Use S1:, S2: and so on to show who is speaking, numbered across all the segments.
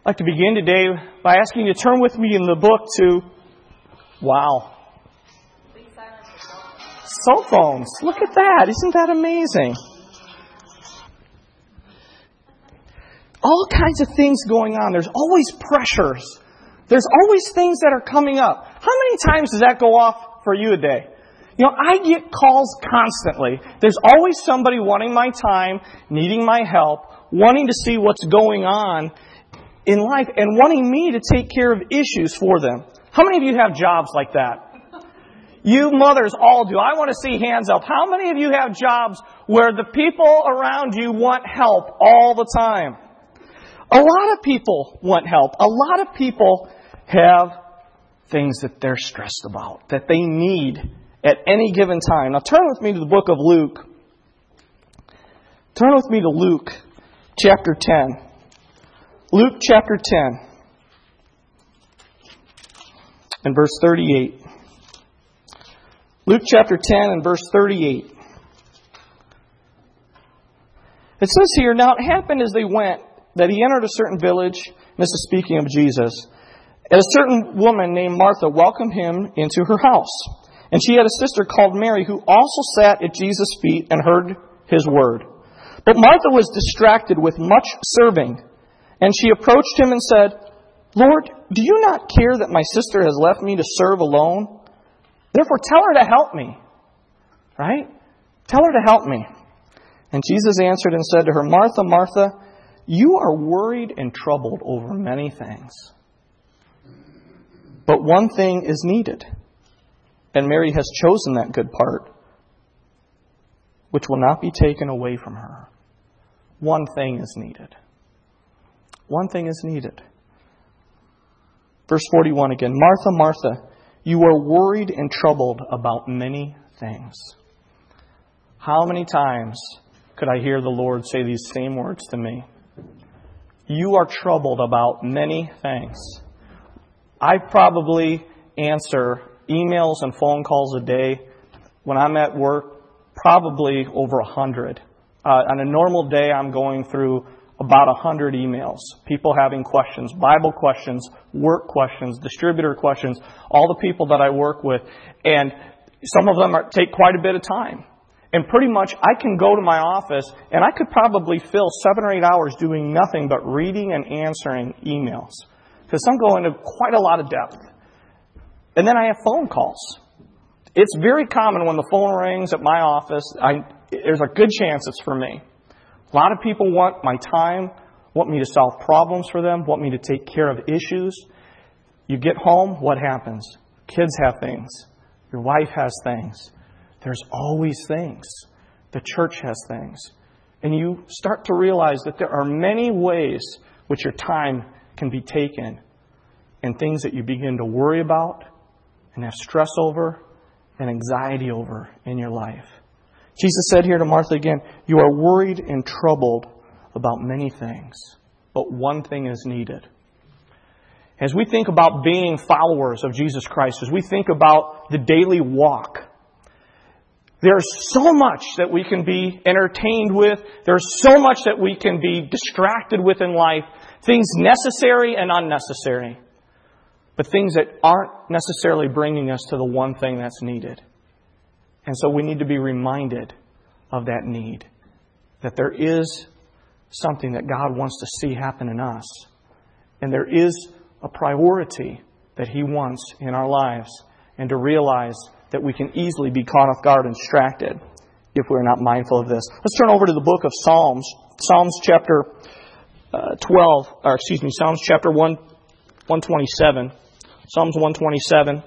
S1: I'd like to begin today by asking you to turn with me in the book to, cell phones. Look at that. Isn't that amazing? All kinds of things going on. There's always pressures. There's always things that are coming up. How many times does that go off for you a day? I get calls constantly. There's always somebody wanting my time, needing my help, wanting to see what's going on in life, and wanting me to take care of issues for them. How many of you have jobs like that? You mothers all do. I want to see hands up. How many of you have jobs where the people around you want help all the time? A lot of people want help. A lot of people have things that they're stressed about, that they need at any given time. Now turn with me to the book of Luke. Turn with me to Luke chapter 10. Luke chapter 10 and verse 38. Luke chapter 10 and verse 38. It says here, "Now it happened as they went that he entered a certain village," this is speaking of Jesus, "and a certain woman named Martha welcomed him into her house. And she had a sister called Mary who also sat at Jesus' feet and heard his word. But Martha was distracted with much serving. And she approached him and said, 'Lord, do you not care that my sister has left me to serve alone? Therefore tell her to help me.'" Right? Tell her to help me. And Jesus answered and said to her, "Martha, Martha, you are worried and troubled over many things. But one thing is needed. And Mary has chosen that good part, which will not be taken away from her." One thing is needed. One thing is needed. Verse 41 again. "Martha, Martha, you are worried and troubled about many things." How many times could I hear the Lord say these same words to me? You are troubled about many things. I probably answer emails and phone calls a day when I'm at work, probably over 100. On a normal day, I'm going through about 100 emails. People having questions, Bible questions, work questions, distributor questions, all the people that I work with. And some of them take quite a bit of time. And pretty much I can go to my office and I could probably fill 7 or 8 hours doing nothing but reading and answering emails. Because some go into quite a lot of depth. And then I have phone calls. It's very common when the phone rings at my office, there's a good chance it's for me. A lot of people want my time, want me to solve problems for them, want me to take care of issues. You get home, what happens? Kids have things. Your wife has things. There's always things. The church has things. And you start to realize that there are many ways which your time can be taken, and things that you begin to worry about and have stress over and anxiety over in your life. Jesus said here to Martha again, "You are worried and troubled about many things, but one thing is needed." As we think about being followers of Jesus Christ, as we think about the daily walk, there's so much that we can be entertained with. There's so much that we can be distracted with in life. Things necessary and unnecessary. But things that aren't necessarily bringing us to the one thing that's needed. And so we need to be reminded of that need. That there is something that God wants to see happen in us. And there is a priority that He wants in our lives. And to realize that we can easily be caught off guard and distracted if we're not mindful of this. Let's turn over to the book of Psalms. Psalms chapter 127. Psalms 127.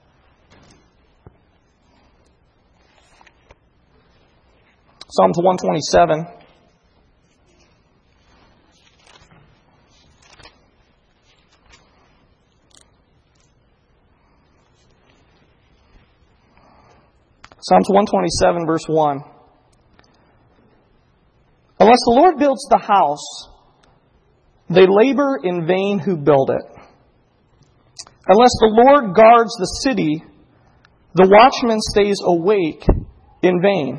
S1: Psalms 127. Psalms 127, verse 1. "Unless the Lord builds the house, they labor in vain who build it. Unless the Lord guards the city, the watchman stays awake in vain.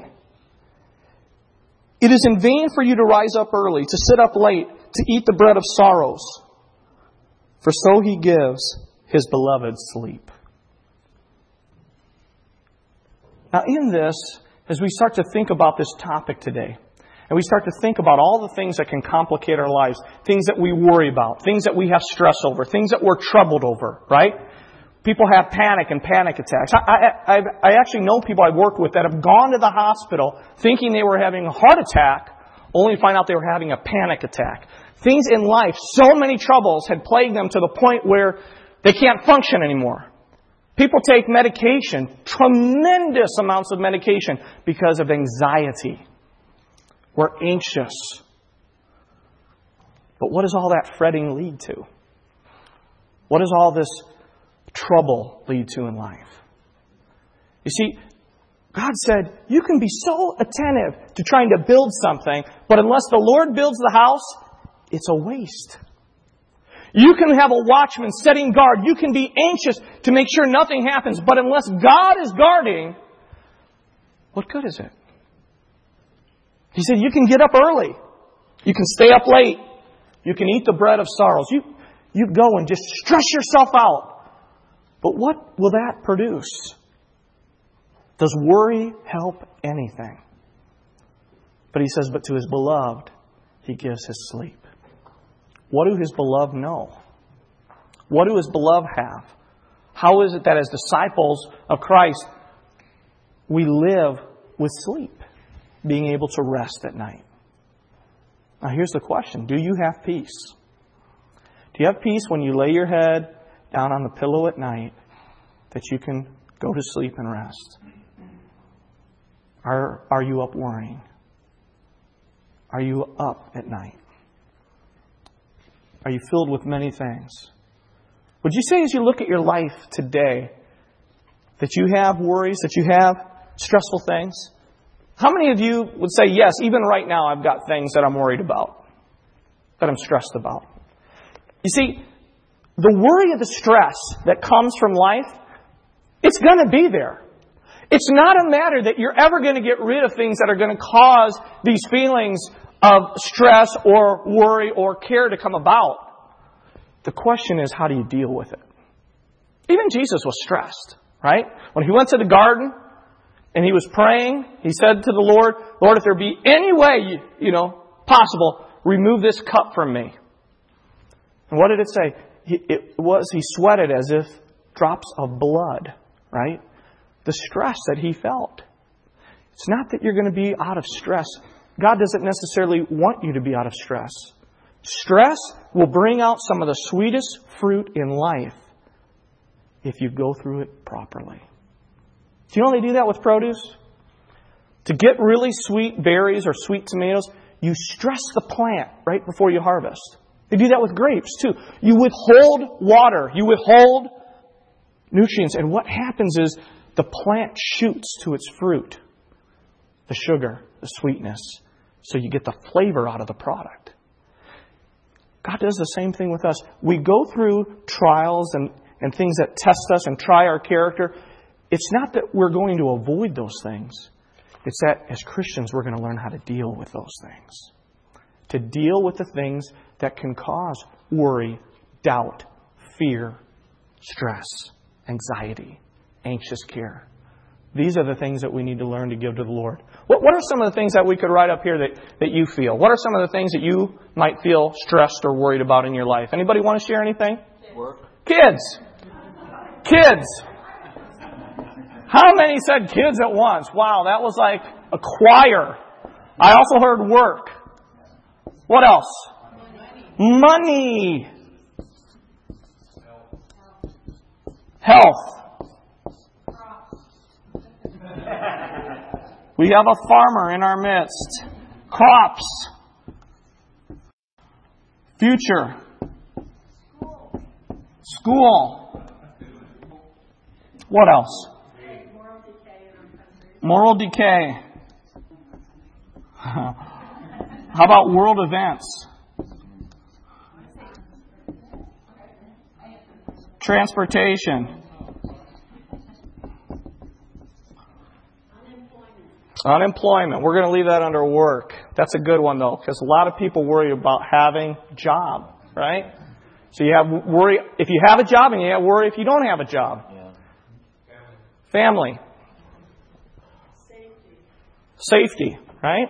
S1: It is in vain for you to rise up early, to sit up late, to eat the bread of sorrows, For so He gives His beloved sleep. Now in this, as we start to think about this topic today, and we start to think about all the things that can complicate our lives, things that we worry about, things that we have stress over, things that we're troubled over, right? People have panic and panic attacks. I actually know people I've worked with that have gone to the hospital thinking they were having a heart attack, only to find out they were having a panic attack. Things in life, so many troubles had plagued them to the point where they can't function anymore. People take medication, tremendous amounts of medication, because of anxiety. We're anxious. But what does all that fretting lead to? What does all this trouble lead to in life? You see, God said, you can be so attentive to trying to build something, but unless the Lord builds the house, it's a waste. You can have a watchman setting guard. You can be anxious to make sure nothing happens, but unless God is guarding, what good is it? He said, you can get up early. You can stay up late. You can eat the bread of sorrows. You go and just stress yourself out. But what will that produce? Does worry help anything? But He says, but to His beloved, He gives His sleep. What do His beloved know? What do His beloved have? How is it that as disciples of Christ, we live with sleep? Being able to rest at night. Now here's the question. Do you have peace? Do you have peace when you lay your head down on the pillow at night that you can go to sleep and rest? Are you up worrying? Are you up at night? Are you filled with many things? Would you say as you look at your life today that you have worries, that you have stressful things? How many of you would say, yes, even right now I've got things that I'm worried about, that I'm stressed about? You see, the worry of the stress that comes from life, it's going to be there. It's not a matter that you're ever going to get rid of things that are going to cause these feelings of stress or worry or care to come about. The question is, how do you deal with it? Even Jesus was stressed, right? When He went to the garden, and He was praying, He said to the Lord, Lord, if there be any way, possible, remove this cup from me. And what did it say? He sweated as if drops of blood, right? The stress that He felt. It's not that you're going to be out of stress. God doesn't necessarily want you to be out of stress. Stress will bring out some of the sweetest fruit in life if you go through it properly. Do you know they do that with produce? To get really sweet berries or sweet tomatoes, you stress the plant right before you harvest. They do that with grapes too. You withhold water. You withhold nutrients. And what happens is the plant shoots to its fruit. The sugar, the sweetness. So you get the flavor out of the product. God does the same thing with us. We go through trials and things that test us and try our character. It's not that we're going to avoid those things. It's that as Christians, we're going to learn how to deal with those things. To deal with the things that can cause worry, doubt, fear, stress, anxiety, anxious care. These are the things that we need to learn to give to the Lord. What are some of the things that we could write up here that you feel? What are some of the things that you might feel stressed or worried about in your life? Anybody want to share anything?
S2: Work.
S1: Kids. How many said kids at once? Wow, that was like a choir. I also heard work. What else? Money. Health. We have a farmer in our midst. Crops. Future. School. What else? Moral decay. How about world events? Transportation. Unemployment. We're going to leave that under work. That's a good one, though, because a lot of people worry about having a job, right? So you have worry if you have a job, and you have worry if you don't have a job.
S2: Yeah.
S1: Family. Safety, right?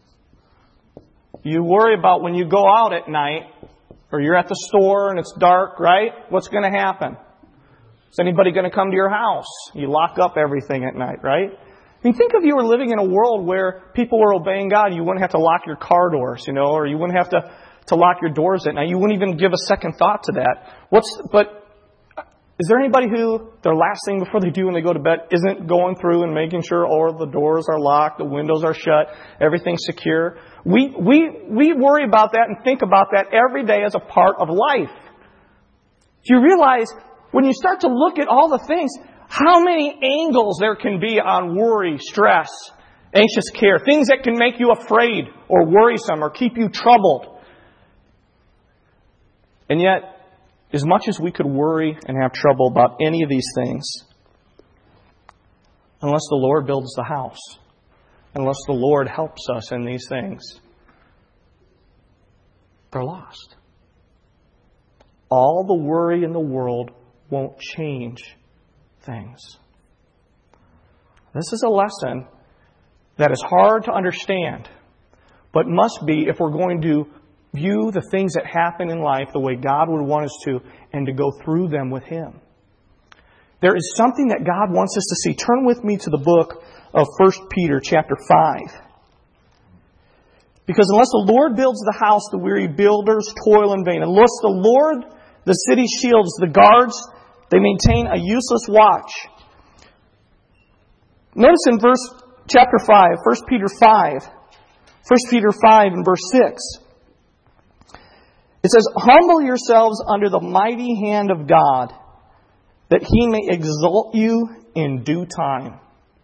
S1: You worry about when you go out at night, or you're at the store and it's dark, right? What's going to happen? Is anybody going to come to your house? You lock up everything at night, right? I mean, think if you were living in a world where people were obeying God, you wouldn't have to lock your car doors, or you wouldn't have to lock your doors at night. You wouldn't even give a second thought to that. But is there anybody who their last thing before they do when they go to bed isn't going through and making sure all the doors are locked, the windows are shut, everything's secure? We worry about that and think about that every day as a part of life. Do you realize when you start to look at all the things, how many angles there can be on worry, stress, anxious care, things that can make you afraid or worrisome or keep you troubled. And yet, as much as we could worry and have trouble about any of these things, unless the Lord builds the house, unless the Lord helps us in these things, they're lost. All the worry in the world won't change things. This is a lesson that is hard to understand, but must be if we're going to view the things that happen in life the way God would want us to, and to go through them with Him. There is something that God wants us to see. Turn with me to the book of 1 Peter chapter 5. Because unless the Lord builds the house, the weary builders toil in vain. Unless the Lord the city shields, the guards, they maintain a useless watch. Notice in chapter 5, 1 Peter 5, 1 Peter 5 and verse 6. It says, "Humble yourselves under the mighty hand of God, that He may exalt you in due time."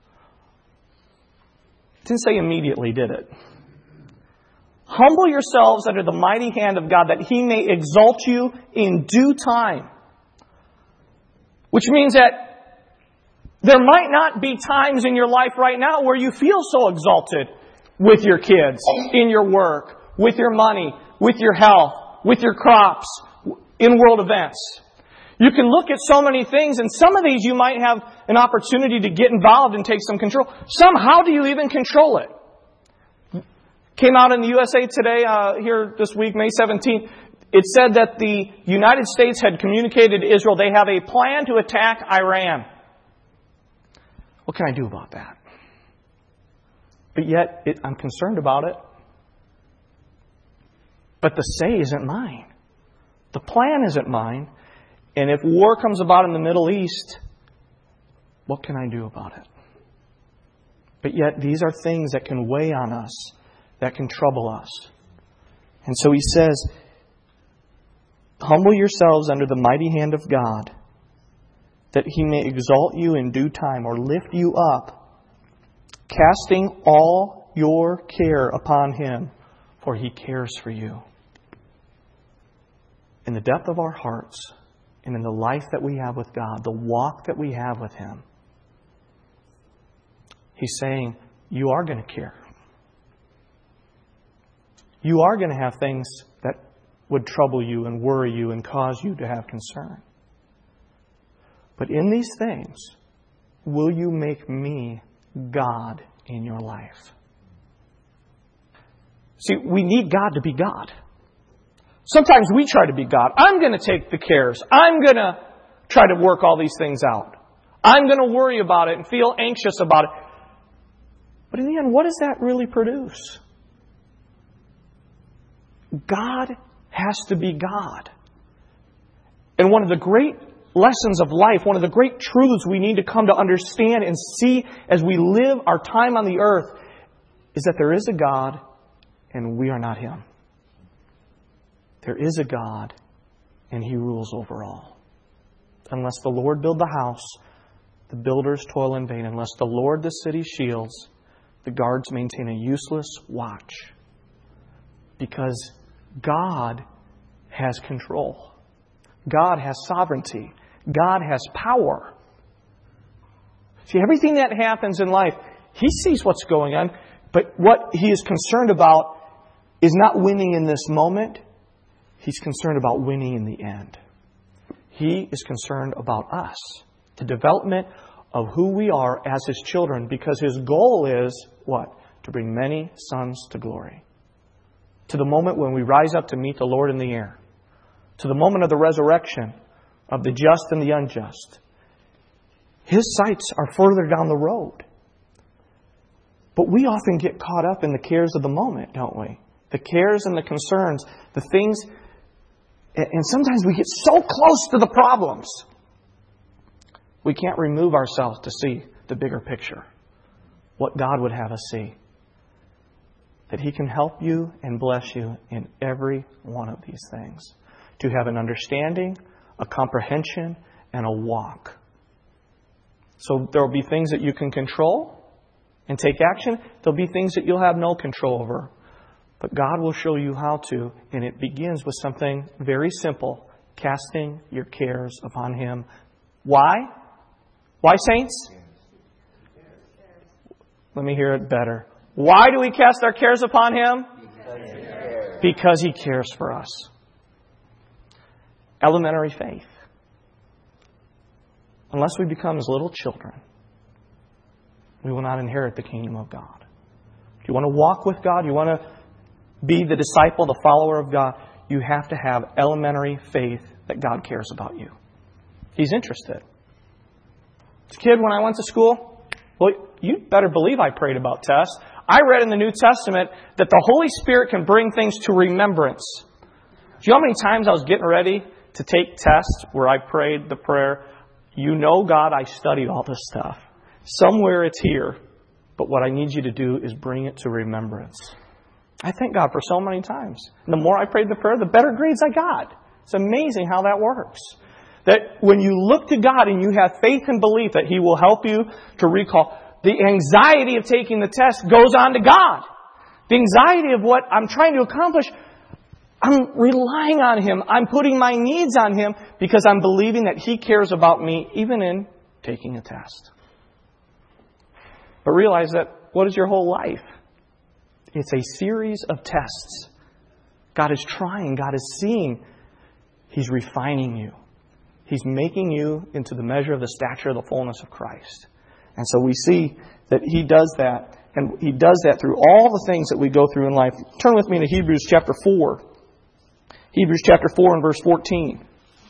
S1: It didn't say immediately, did it? Humble yourselves under the mighty hand of God, that He may exalt you in due time. Which means that there might not be times in your life right now where you feel so exalted with your kids, in your work, with your money, with your health, with your crops, in world events. You can look at so many things, and some of these you might have an opportunity to get involved and take some control. Some, how do you even control it? Came out in the USA Today here this week, May 17th. It said that the United States had communicated to Israel they have a plan to attack Iran. What can I do about that? But yet, I'm concerned about it. But the say isn't mine. The plan isn't mine. And if war comes about in the Middle East, what can I do about it? But yet, these are things that can weigh on us, that can trouble us. And so he says, "Humble yourselves under the mighty hand of God, that He may exalt you in due time," or lift you up, "casting all your care upon Him, for He cares for you." In the depth of our hearts, and in the life that we have with God, the walk that we have with Him, He's saying, you are going to care. You are going to have things that would trouble you and worry you and cause you to have concern. But in these things, will you make me God in your life? See, we need God to be God. Sometimes we try to be God. I'm going to take the cares. I'm going to try to work all these things out. I'm going to worry about it and feel anxious about it. But in the end, what does that really produce? God has to be God. And one of the great lessons of life, one of the great truths we need to come to understand and see as we live our time on the earth, is that there is a God and we are not Him. There is a God, and He rules over all. Unless the Lord build the house, the builders toil in vain. Unless the Lord the city shields, the guards maintain a useless watch. Because God has control. God has sovereignty. God has power. See, everything that happens in life, He sees what's going on, but what He is concerned about is not winning in this moment. He's concerned about winning in the end. He is concerned about us, the development of who we are as His children, because His goal is what? To bring many sons to glory. To the moment when we rise up to meet the Lord in the air. To the moment of the resurrection of the just and the unjust. His sights are further down the road. But we often get caught up in the cares of the moment, don't we? The cares and the concerns, the things. And sometimes we get so close to the problems, we can't remove ourselves to see the bigger picture. What God would have us see. That He can help you and bless you in every one of these things. To have an understanding, a comprehension, and a walk. So there will be things that you can control and take action. There will be things that you'll have no control over. But God will show you how to. And it begins with something very simple. Casting your cares upon Him. Why? Why, saints? Let me hear it better. Why do we cast our cares upon Him? Because He cares for us. Elementary faith. Unless we become as little children, we will not inherit the kingdom of God. If you want to walk with God, you want to be the disciple, the follower of God, you have to have elementary faith that God cares about you. He's interested. As a kid, when I went to school, well, you better believe I prayed about tests. I read in the New Testament that the Holy Spirit can bring things to remembrance. Do you know how many times I was getting ready to take tests where I prayed the prayer, "You know, God, I studied all this stuff. Somewhere it's here, but what I need you to do is bring it to remembrance." I thank God for so many times. And the more I prayed the prayer, the better grades I got. It's amazing how that works. That when you look to God and you have faith and belief that He will help you to recall, the anxiety of taking the test goes on to God. The anxiety of what I'm trying to accomplish, I'm relying on Him. I'm putting my needs on Him because I'm believing that He cares about me even in taking a test. But realize that what is your whole life? It's a series of tests. God is trying. God is seeing. He's refining you. He's making you into the measure of the stature of the fullness of Christ. And so we see that He does that. And He does that through all the things that we go through in life. Turn with me to Hebrews chapter 4. Hebrews chapter 4 and verse 14.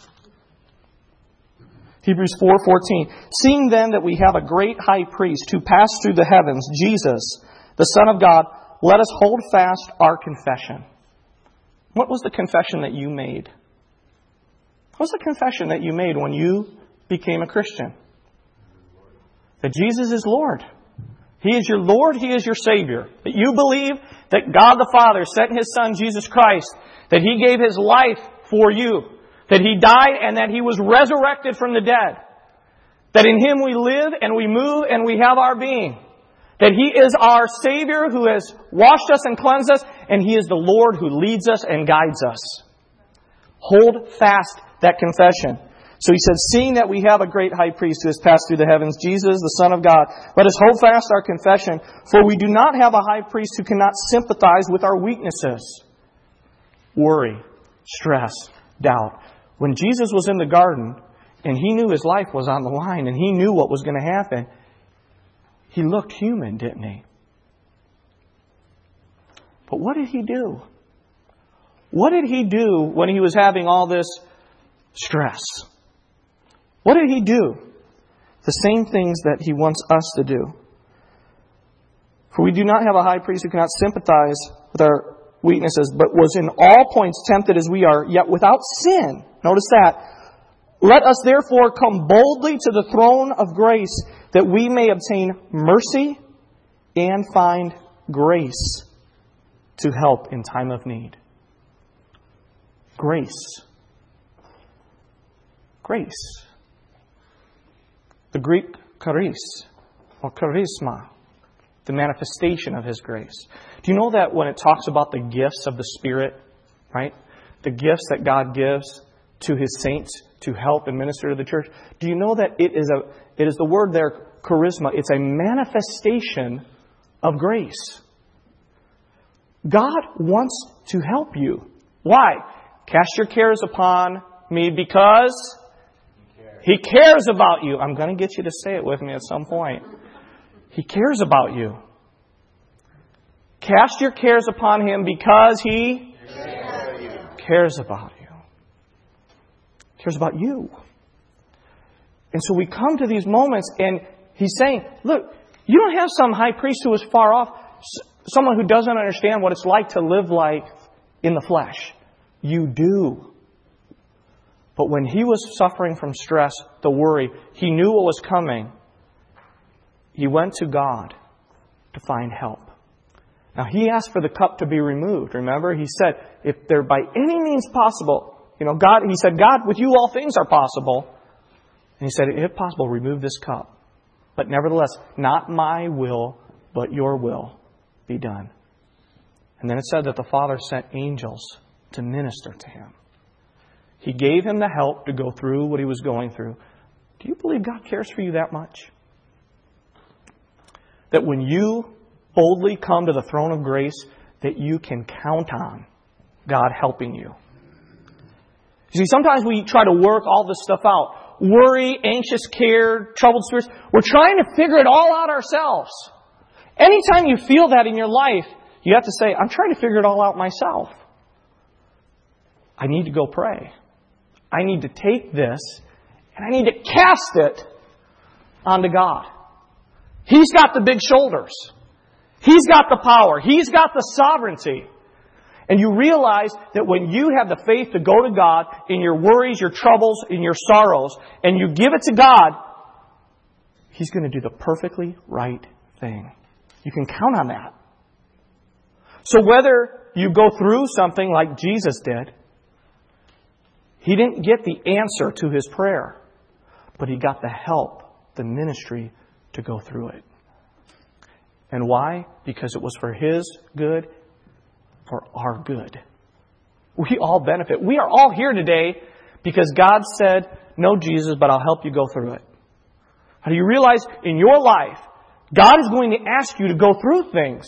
S1: Hebrews 4:14. Seeing then that we have a great high priest who passed through the heavens, Jesus, the Son of God, let us hold fast our confession. What was the confession that you made? What was the confession that you made when you became a Christian? That Jesus is Lord. He is your Lord. He is your Savior. That you believe that God the Father sent His Son, Jesus Christ, that He gave His life for you, that He died and that He was resurrected from the dead, that in Him we live and we move and we have our being, that He is our Savior who has washed us and cleansed us, and He is the Lord who leads us and guides us. Hold fast that confession. So he said, seeing that we have a great high priest who has passed through the heavens, Jesus, the Son of God, let us hold fast our confession, for we do not have a high priest who cannot sympathize with our weaknesses. Worry, stress, doubt. When Jesus was in the garden and He knew His life was on the line and He knew what was going to happen, He looked human, didn't He? But what did He do? What did He do when He was having all this stress? What did He do? The same things that He wants us to do. For we do not have a high priest who cannot sympathize with our weaknesses, but was in all points tempted as we are, yet without sin. Notice that. Let us therefore come boldly to the throne of grace, that we may obtain mercy and find grace to help in time of need. Grace. Grace. The Greek charis, or charisma, the manifestation of His grace. Do you know that when it talks about the gifts of the Spirit, right? The gifts that God gives to His saints to help and minister to the church. Do you know that it is the word there, charisma. It's a manifestation of grace. God wants to help you. Why? Cast your cares upon me because He cares about you. I'm going to get you to say it with me at some point. He cares about you. Cast your cares upon Him because He cares about you. Cares about you. And so we come to these moments and He's saying, look, you don't have some high priest who is far off, someone who doesn't understand what it's like to live life in the flesh. You do. But when He was suffering from stress, the worry, He knew what was coming. He went to God to find help. Now, He asked for the cup to be removed. Remember, He said, if there by any means possible, God, He said, God, with you all things are possible. And He said, if possible, remove this cup. But nevertheless, not my will, but your will be done. And then it said that the Father sent angels to minister to Him. He gave Him the help to go through what He was going through. Do you believe God cares for you that much? That when you boldly come to the throne of grace, that you can count on God helping you. You see, sometimes we try to work all this stuff out. Worry, anxious care, troubled spirits. We're trying to figure it all out ourselves. Anytime you feel that in your life, you have to say, I'm trying to figure it all out myself. I need to go pray. I need to take this and I need to cast it onto God. He's got the big shoulders. He's got the power. He's got the sovereignty. And you realize that when you have the faith to go to God in your worries, your troubles, in your sorrows, and you give it to God, He's going to do the perfectly right thing. You can count on that. So whether you go through something like Jesus did, He didn't get the answer to His prayer, but He got the help, the ministry to go through it. And why? Because it was for His good, for our good. We all benefit. We are all here today because God said, no, Jesus, but I'll help you go through it. How do you realize in your life, God is going to ask you to go through things.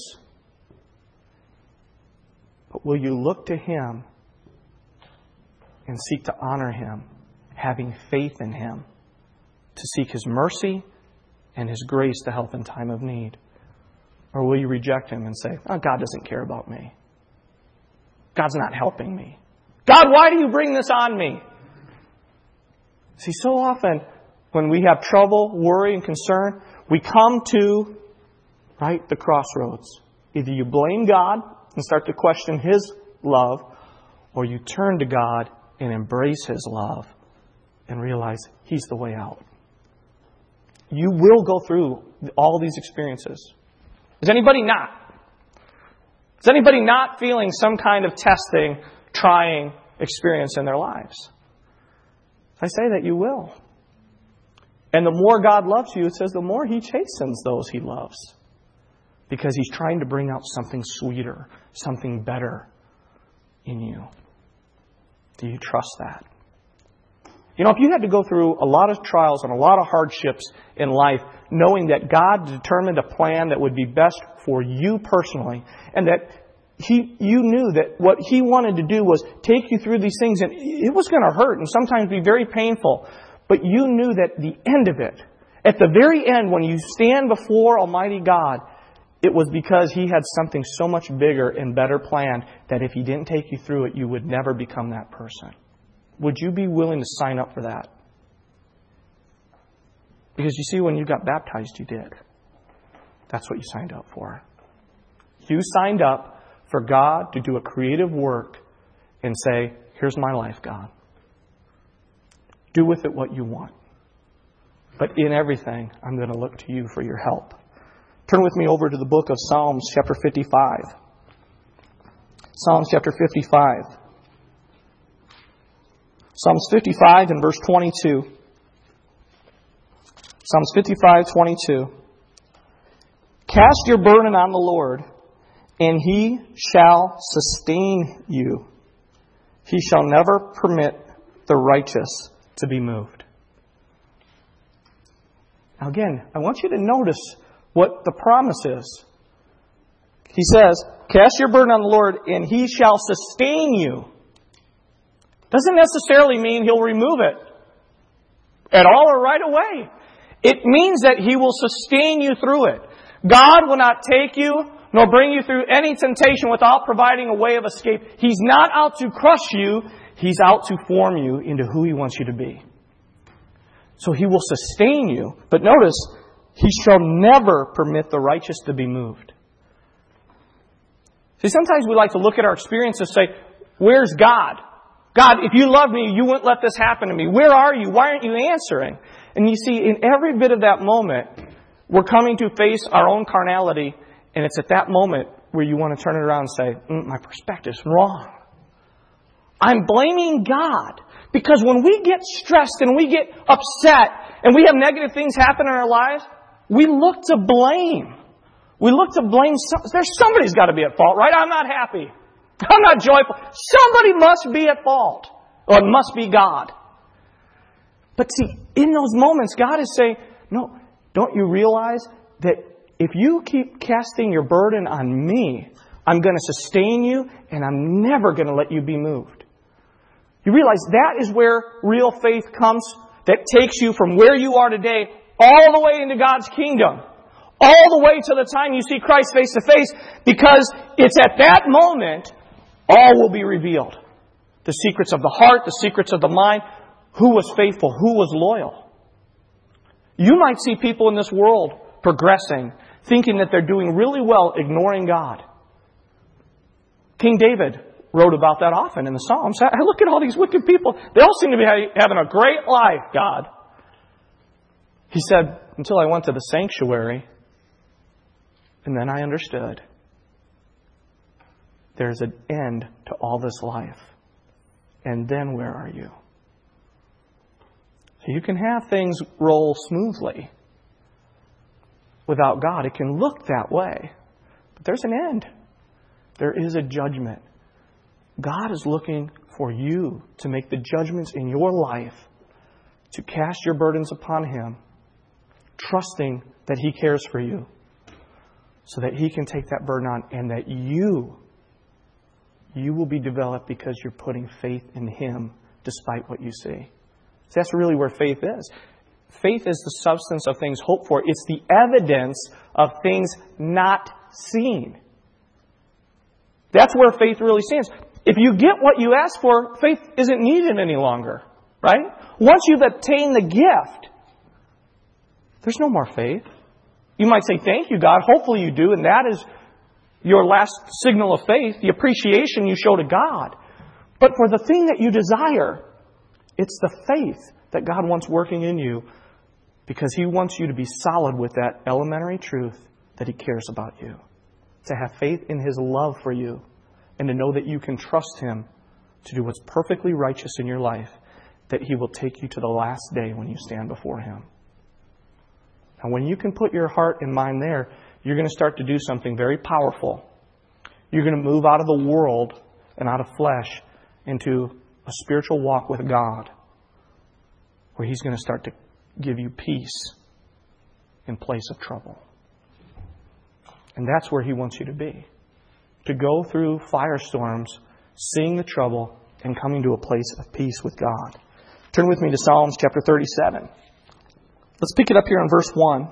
S1: But will you look to Him and seek to honor Him, having faith in Him, to seek His mercy and His grace to help in time of need? Or will you reject Him and say, oh, God doesn't care about me. God's not helping me. God, why do you bring this on me? See, so often when we have trouble, worry, and concern, we come to, the crossroads. Either you blame God and start to question His love, or you turn to God and embrace His love and realize He's the way out. You will go through all these experiences. Is anybody not? Is anybody not feeling some kind of testing, trying experience in their lives? I say that you will. And the more God loves you, it says the more He chastens those He loves. Because He's trying to bring out something sweeter, something better in you. Do you trust that? If you had to go through a lot of trials and a lot of hardships in life, knowing that God determined a plan that would be best for you personally, and that you knew that what He wanted to do was take you through these things, and it was going to hurt and sometimes be very painful, but you knew that the end of it, at the very end, when you stand before Almighty God, it was because He had something so much bigger and better planned that if He didn't take you through it, you would never become that person. Would you be willing to sign up for that? Because you see, when you got baptized, you did. That's what you signed up for. You signed up for God to do a creative work and say, here's my life, God. Do with it what you want. But in everything, I'm going to look to you for your help. Turn with me over to the book of Psalms, chapter 55. Psalms chapter 55. Psalms 55 and verse 22. Psalms 55:22. Cast your burden on the Lord, and He shall sustain you. He shall never permit the righteous to be moved. Now again, I want you to notice what the promise is. He says, cast your burden on the Lord, and He shall sustain you. Doesn't necessarily mean He'll remove it at all or right away. It means that He will sustain you through it. God will not take you nor bring you through any temptation without providing a way of escape. He's not out to crush you. He's out to form you into who He wants you to be. So He will sustain you. But notice, He shall never permit the righteous to be moved. See, sometimes we like to look at our experience and say, where's God? God, if you love me, you wouldn't let this happen to me. Where are you? Why aren't you answering? And you see, in every bit of that moment, we're coming to face our own carnality, and it's at that moment where you want to turn it around and say, my perspective's wrong. I'm blaming God. Because when we get stressed and we get upset and we have negative things happen in our lives, we look to blame. We look to blame. Somebody's got to be at fault, right? I'm not happy. I'm not joyful. Somebody must be at fault. Or it must be God. But see, in those moments, God is saying, no, don't you realize that if you keep casting your burden on me, I'm going to sustain you and I'm never going to let you be moved. You realize that is where real faith comes, that takes you from where you are today all the way into God's kingdom. All the way to the time you see Christ face to face, because it's at that moment all will be revealed. The secrets of the heart, the secrets of the mind, who was faithful, who was loyal. You might see people in this world progressing, thinking that they're doing really well, ignoring God. King David wrote about that often in the Psalms. I look at all these wicked people. They all seem to be having a great life, God. He said, until I went to the sanctuary, and then I understood. There's an end to all this life. And then where are you? So you can have things roll smoothly without God. It can look that way. But there's an end. There is a judgment. God is looking for you to make the judgments in your life, to cast your burdens upon Him, trusting that He cares for you, so that He can take that burden on, and that you will be developed because you're putting faith in Him despite what you see. So that's really where faith is. Faith is the substance of things hoped for. It's the evidence of things not seen. That's where faith really stands. If you get what you ask for, faith isn't needed any longer, right? Once you've obtained the gift, there's no more faith. You might say, thank you, God. Hopefully you do, and that is your last signal of faith, the appreciation you show to God. But for the thing that you desire, it's the faith that God wants working in you, because He wants you to be solid with that elementary truth that He cares about you. To have faith in His love for you, and to know that you can trust Him to do what's perfectly righteous in your life, that He will take you to the last day when you stand before Him. And when you can put your heart and mind there, you're going to start to do something very powerful. You're going to move out of the world and out of flesh into a spiritual walk with God, where He's going to start to give you peace in place of trouble. And that's where He wants you to be. To go through firestorms, seeing the trouble, and coming to a place of peace with God. Turn with me to Psalms chapter 37. Let's pick it up here in verse 1.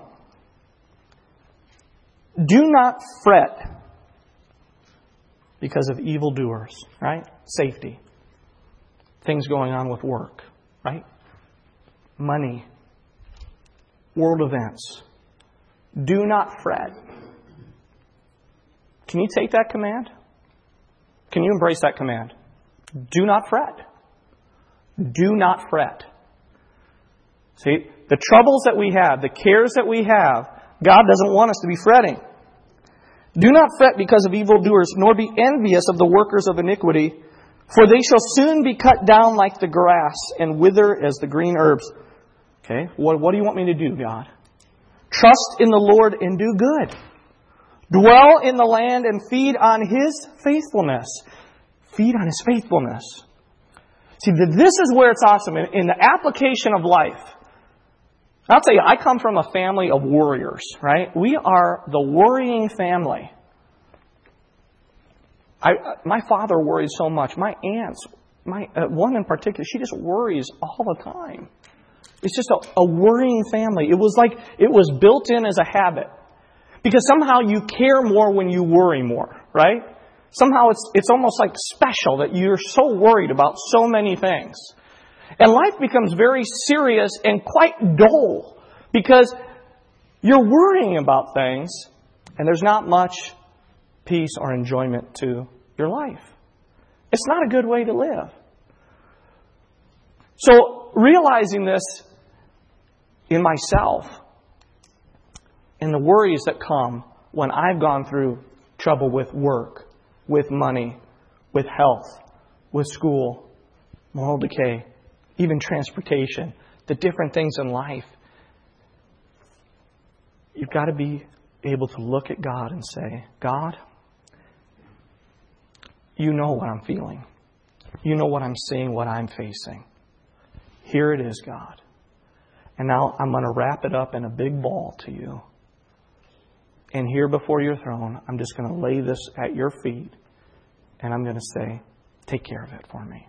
S1: Do not fret because of evildoers, right? Safety. Things going on with work, right? Money. World events. Do not fret. Can you take that command? Can you embrace that command? Do not fret. Do not fret. See, the troubles that we have, the cares that we have, God doesn't want us to be fretting. Do not fret because of evildoers, nor be envious of the workers of iniquity, for they shall soon be cut down like the grass and wither as the green herbs. Okay, what do you want me to do, God? Trust in the Lord and do good. Dwell in the land and feed on His faithfulness. Feed on His faithfulness. See, this is where it's awesome. In the application of life, I'll tell you, I come from a family of worriers, right? We are the worrying family. My father worried so much. My aunts one in particular, she just worries all the time. It's just a worrying family. It was like it was built in as a habit. Because somehow you care more when you worry more, right? Somehow it's almost like special that you're so worried about so many things. And life becomes very serious and quite dull because you're worrying about things and there's not much peace or enjoyment to your life. It's not a good way to live. So realizing this in myself, and the worries that come when I've gone through trouble with work, with money, with health, with school, moral decay, even transportation, the different things in life. You've got to be able to look at God and say, God, you know what I'm feeling. You know what I'm seeing, what I'm facing. Here it is, God. And now I'm going to wrap it up in a big ball to you. And here before your throne, I'm just going to lay this at your feet. And I'm going to say, take care of it for me.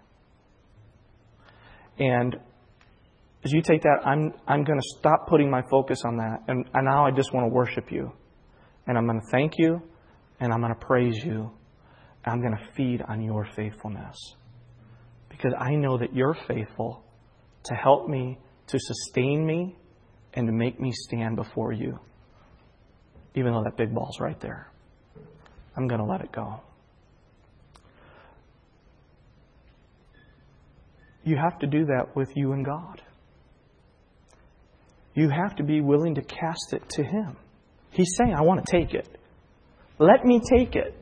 S1: And as you take that, I'm going to stop putting my focus on that. And now I just want to worship you. And I'm going to thank you. And I'm going to praise you. And I'm going to feed on your faithfulness. Because I know that you're faithful to help me, to sustain me, and to make me stand before you. Even though that big ball's right there. I'm going to let it go. You have to do that with you and God. You have to be willing to cast it to Him. He's saying, I want to take it. Let me take it.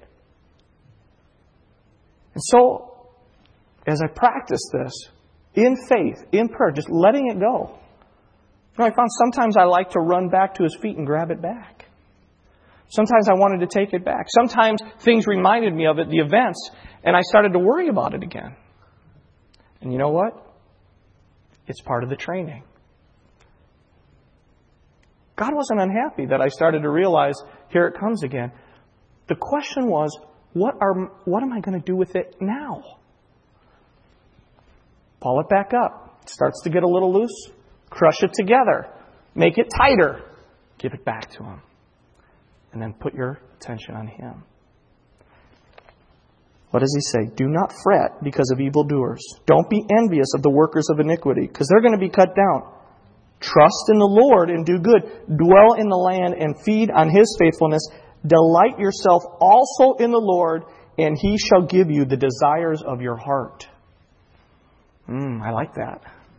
S1: And so, as I practice this, in faith, in prayer, just letting it go. I found sometimes I like to run back to His feet and grab it back. Sometimes I wanted to take it back. Sometimes things reminded me of it, the events, and I started to worry about it again. And you know what? It's part of the training. God wasn't unhappy that I started to realize, here it comes again. The question was, what am I going to do with it now? Pull it back up. It starts to get a little loose. Crush it together. Make it tighter. Give it back to Him. And then put your attention on Him. What does He say? Do not fret because of evildoers. Don't be envious of the workers of iniquity, because they're going to be cut down. Trust in the Lord and do good. Dwell in the land and feed on His faithfulness. Delight yourself also in the Lord, and He shall give you the desires of your heart. I like that.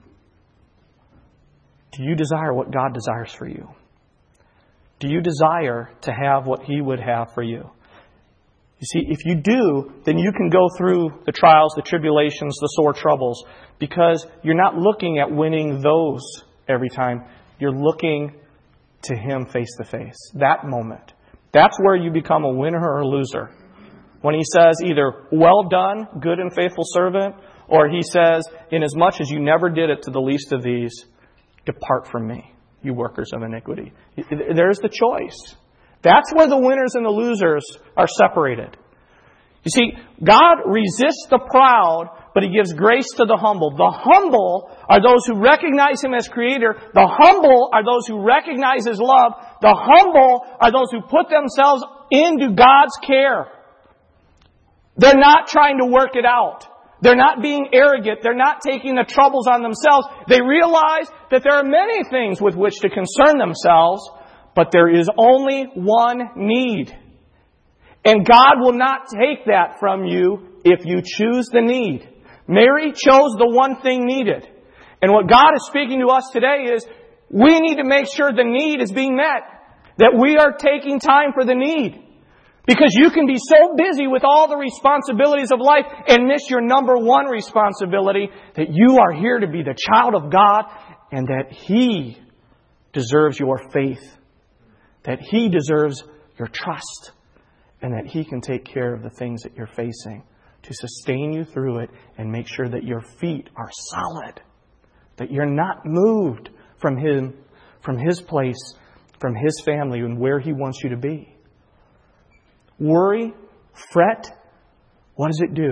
S1: Do you desire what God desires for you? Do you desire to have what He would have for you? You see, if you do, then you can go through the trials, the tribulations, the sore troubles, because you're not looking at winning those every time. You're looking to Him face to face. That moment. That's where you become a winner or a loser. When He says either, well done, good and faithful servant, or He says, inasmuch as you never did it to the least of these, depart from me, you workers of iniquity. There's the choice. That's where the winners and the losers are separated. You see, God resists the proud, but He gives grace to the humble. The humble are those who recognize Him as Creator. The humble are those who recognize His love. The humble are those who put themselves into God's care. They're not trying to work it out. They're not being arrogant. They're not taking the troubles on themselves. They realize that there are many things with which to concern themselves, but there is only one need. And God will not take that from you if you choose the need. Mary chose the one thing needed. And what God is speaking to us today is we need to make sure the need is being met. That we are taking time for the need. Because you can be so busy with all the responsibilities of life and miss your number one responsibility, that you are here to be the child of God and that He deserves your faith. That He deserves your trust. And that He can take care of the things that you're facing to sustain you through it and make sure that your feet are solid. That you're not moved from Him, from His place, from His family and where He wants you to be. Worry, fret, what does it do?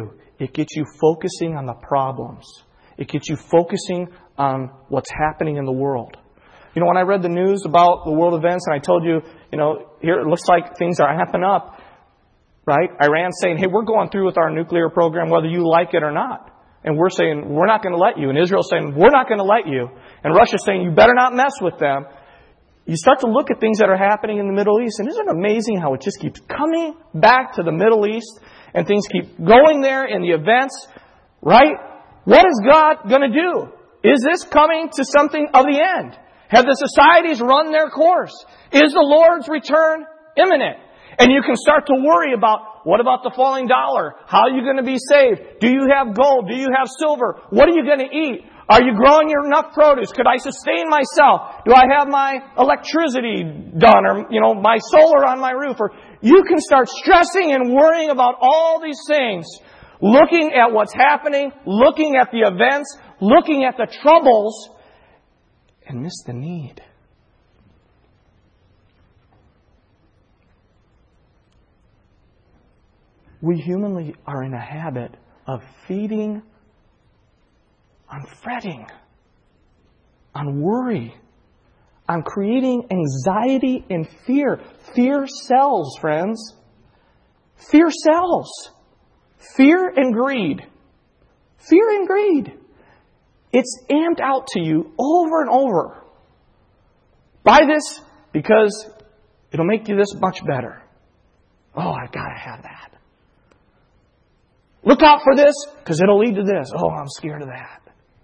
S1: It gets you focusing on the problems. It gets you focusing on what's happening in the world. When I read the news about the world events and I told you, here it looks like things are amping up, right? Iran saying, hey, we're going through with our nuclear program whether you like it or not. And we're saying, we're not going to let you. And Israel's saying, we're not going to let you. And Russia's saying, you better not mess with them. You start to look at things that are happening in the Middle East, and isn't it amazing how it just keeps coming back to the Middle East and things keep going there in the events, right? What is God going to do? Is this coming to something of the end? Have the societies run their course? Is the Lord's return imminent? And you can start to worry about, what about the falling dollar? How are you going to be saved? Do you have gold? Do you have silver? What are you going to eat? Are you growing enough produce? Could I sustain myself? Do I have my electricity done? Or, my solar on my roof? Or you can start stressing and worrying about all these things. Looking at what's happening, looking at the events, looking at the troubles, and miss the need. We humanly are in a habit of feeding on fretting, on worry, on creating anxiety and fear. Fear sells, friends. Fear sells. Fear and greed. Fear and greed. It's amped out to you over and over. Buy this because it'll make you this much better. Oh, I've got to have that. Look out for this because it'll lead to this. Oh, I'm scared of that.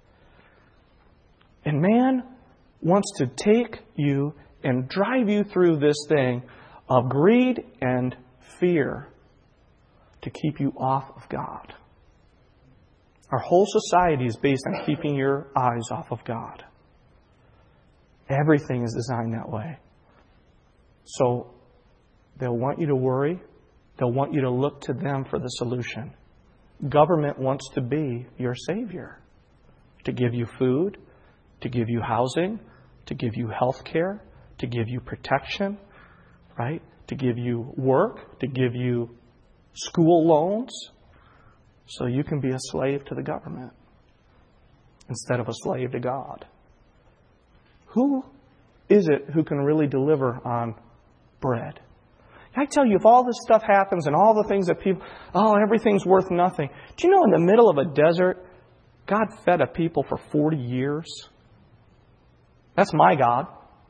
S1: And man wants to take you and drive you through this thing of greed and fear to keep you off of God. Our whole society is based on keeping your eyes off of God. Everything is designed that way. So they'll want you to worry. They'll want you to look to them for the solution. Government wants to be your savior. To give you food, to give you housing, to give you health care, to give you protection, right? To give you work, to give you school loans, so you can be a slave to the government instead of a slave to God. Who is it who can really deliver on bread? I tell you, if all this stuff happens and all the things that people, everything's worth nothing. Do you know in the middle of a desert, God fed a people for 40 years? That's my God.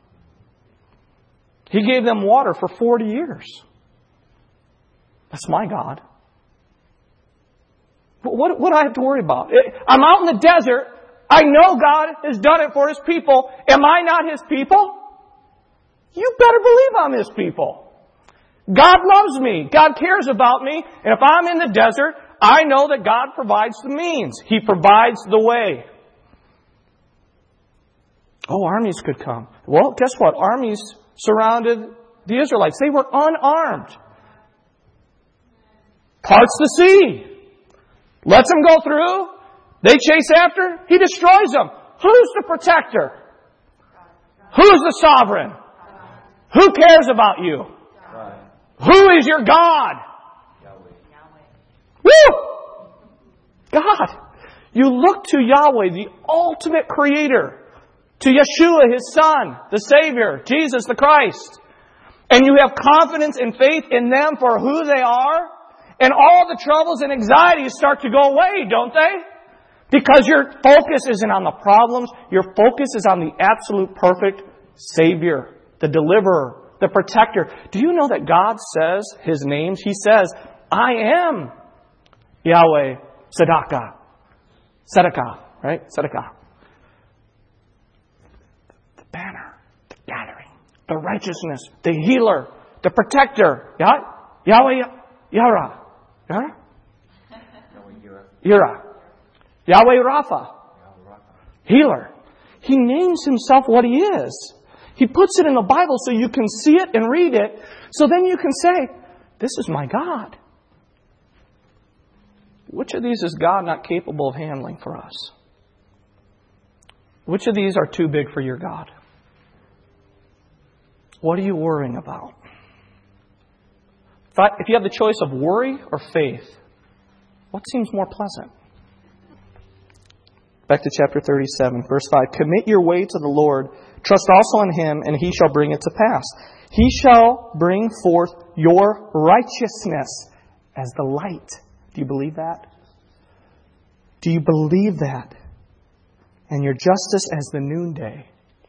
S1: He gave them water for 40 years. That's my God. What do I have to worry about? I'm out in the desert. I know God has done it for His people. Am I not His people? You better believe I'm His people. God loves me. God cares about me. And if I'm in the desert, I know that God provides the means. He provides the way. Oh, armies could come. Well, guess what? Armies surrounded the Israelites. They were unarmed. Parts the sea. Lets them go through. They chase after. He destroys them. Who's the protector? Who's the sovereign? Who cares about you? Who is your God? Woo! God. You look to Yahweh, the ultimate creator. To Yeshua, His Son, the Savior, Jesus the Christ. And you have confidence and faith in them for who they are. And all the troubles and anxieties start to go away, don't they? Because your focus isn't on the problems. Your focus is on the absolute perfect Savior, the Deliverer, the Protector. Do you know that God says His names? He says, I am Yahweh Tzedakah. Tzedakah, right? Tzedakah. The banner, the gathering, the righteousness, the healer, the protector. Yahweh Yara. Yara? Yara. Yahweh Rapha. Healer. He names Himself what He is. He puts it in the Bible so you can see it and read it. So then you can say, this is my God. Which of these is God not capable of handling for us? Which of these are too big for your God? What are you worrying about? If you have the choice of worry or faith, What seems more pleasant? Back to chapter 37, verse 5. Commit your way to the Lord. Trust also in Him, and He shall bring it to pass. He shall bring forth your righteousness as the light. Do you believe that? Do you believe that? And your justice as the noonday.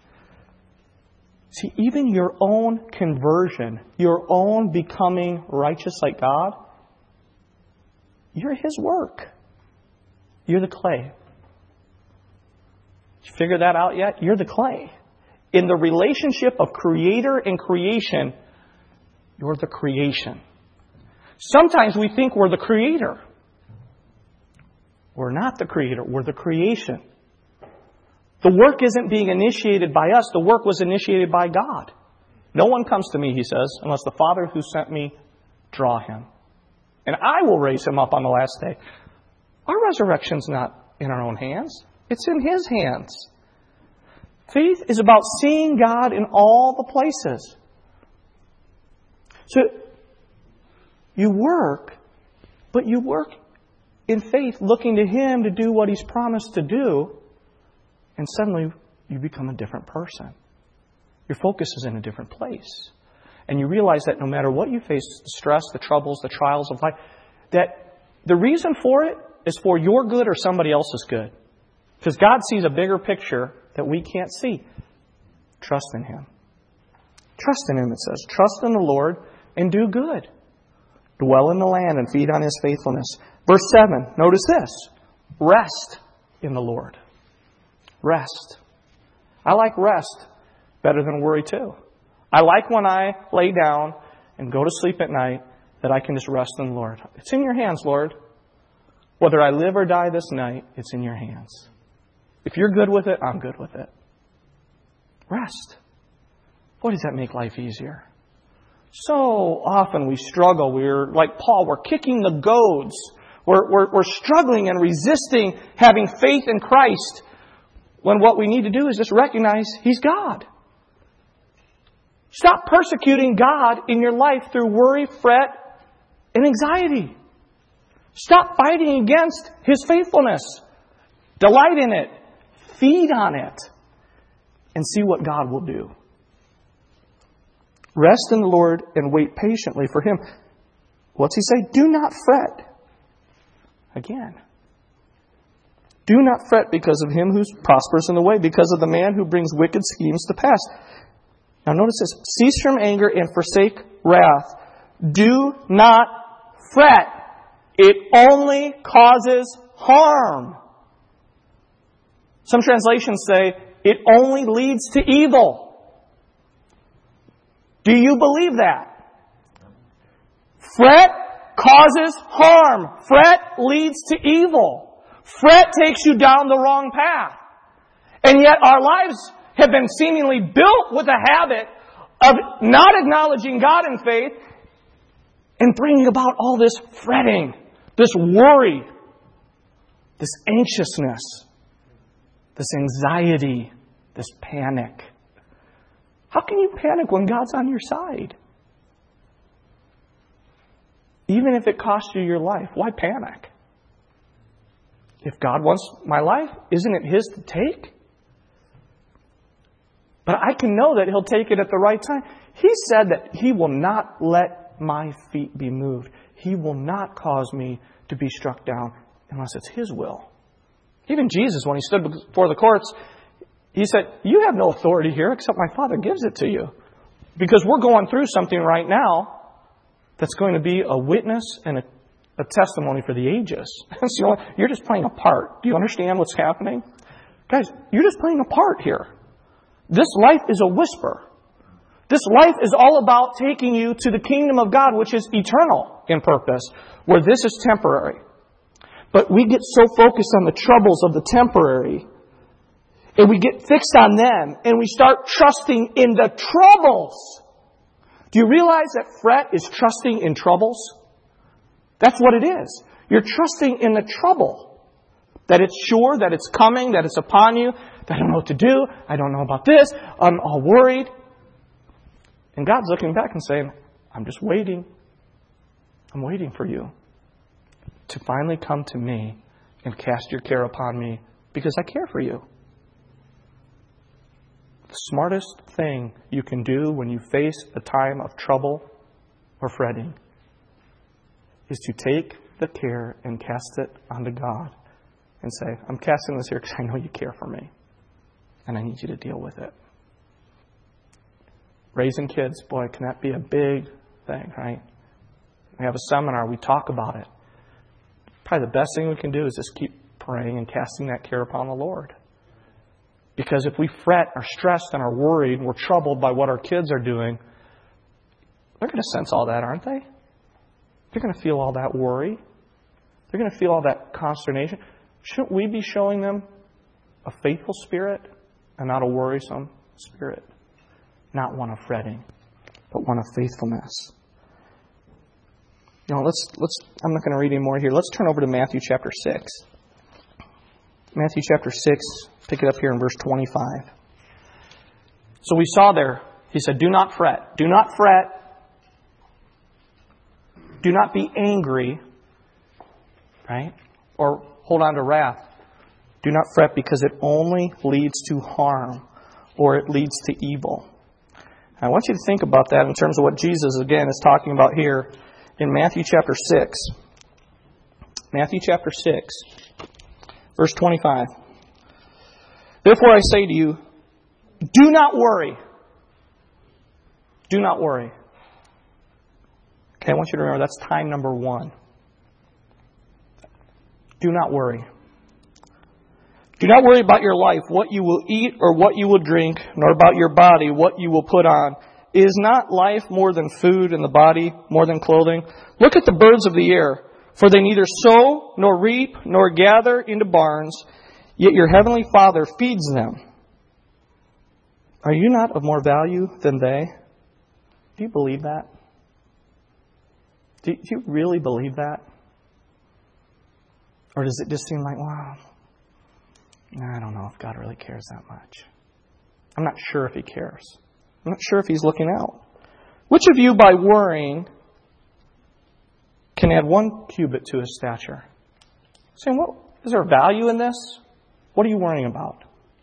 S1: See, even your own conversion, your own becoming righteous like God, you're His work. You're the clay. Did you figure that out yet? You're the clay. In the relationship of Creator and creation, you're the creation. Sometimes we think we're the Creator. We're not the Creator. We're the creation. The work isn't being initiated by us. The work was initiated by God. No one comes to me, He says, unless the Father who sent me draw him. And I will raise him up on the last day. Our resurrection's not in our own hands. It's in His hands. Faith is about seeing God in all the places. So, you work, but you work in faith, looking to Him to do what He's promised to do, and suddenly you become a different person. Your focus is in a different place. And you realize that no matter what you face, the stress, the troubles, the trials of life, that the reason for it is for your good or somebody else's good. Because God sees a bigger picture that we can't see. Trust in Him. Trust in Him, it says. Trust in the Lord and do good. Dwell in the land and feed on His faithfulness. Verse 7, notice this. Rest in the Lord. Rest. I like rest better than worry too. I like when I lay down and go to sleep at night that I can just rest in the Lord. It's in your hands, Lord. Whether I live or die this night, it's in your hands. If you're good with it, I'm good with it. Rest. Boy, does that make life easier. So often we struggle. We're like Paul. We're kicking the goads. We're struggling and resisting having faith in Christ when what we need to do is just recognize He's God. Stop persecuting God in your life through worry, fret, and anxiety. Stop fighting against His faithfulness. Delight in it. Feed on it. And see what God will do. Rest in the Lord and wait patiently for Him. What's He say? Do not fret. Again. Do not fret because of him who prospers in the way, because of the man who brings wicked schemes to pass. Now notice this. Cease from anger and forsake wrath. Do not fret. It only causes harm. Some translations say it only leads to evil. Do you believe that? Fret causes harm. Fret leads to evil. Fret takes you down the wrong path. And yet our lives have been seemingly built with a habit of not acknowledging God in faith and bringing about all this fretting, this worry, this anxiousness, this anxiety, this panic. How can you panic when God's on your side? Even if it costs you your life, why panic? If God wants my life, isn't it His to take? But I can know that He'll take it at the right time. He said that He will not let my feet be moved. He will not cause me to be struck down unless it's His will. Even Jesus, when He stood before the courts, He said, you have no authority here except my Father gives it to you. Because we're going through something right now that's going to be a witness and a testimony for the ages. So you're just playing a part. Do you understand what's happening? Guys, you're just playing a part here. This life is a whisper. This life is all about taking you to the kingdom of God, which is eternal in purpose, where this is temporary. But we get so focused on the troubles of the temporary, and we get fixed on them, and we start trusting in the troubles. Do you realize that fret is trusting in troubles? That's what it is. You're trusting in the trouble. That it's sure, that it's coming, that it's upon you. That I don't know what to do. I don't know about this. I'm all worried. And God's looking back and saying, I'm just waiting. I'm waiting for you. to finally come to me and cast your care upon me because I care for you. The smartest thing you can do when you face a time of trouble or fretting is to take the care and cast it onto God and say, I'm casting this here because I know you care for me and I need you to deal with it. Raising kids, boy, can that be a big thing, right? We have a seminar, we talk about it. Probably the best thing we can do is just keep praying and casting that care upon the Lord. Because if we fret, are stressed, and are worried, and we're troubled by what our kids are doing, they're going to sense all that, aren't they? They're going to feel all that worry. They're going to feel all that consternation. Shouldn't we be showing them a faithful spirit and not a worrisome spirit? Not one of fretting, but one of faithfulness. You know, I'm not going to read any more here. Let's turn over to Matthew chapter 6. Matthew chapter 6, pick it up here in verse 25. So we saw there, he said, do not fret. Do not fret. Do not be angry, right? Or hold on to wrath. Do not fret because it only leads to harm or it leads to evil. I want you to think about that in terms of what Jesus, again, is talking about here in Matthew chapter 6. Matthew chapter 6, verse 25. Therefore I say to you, do not worry. Do not worry. Okay, I want you to remember that's time number 1. Do not worry. Do not worry about your life, what you will eat or what you will drink, nor about your body, what you will put on. Is not life more than food and the body more than clothing? Look at the birds of the air, for they neither sow nor reap nor gather into barns, yet your heavenly Father feeds them. Are you not of more value than they? Do you believe that? Do you really believe that? Or does it just seem like, wow, I don't know if God really cares that much. I'm not sure if He cares. I'm not sure if He's looking out. Which of you, by worrying, can add 1 cubit to his stature? Saying, what is there value in this? What are you worrying about?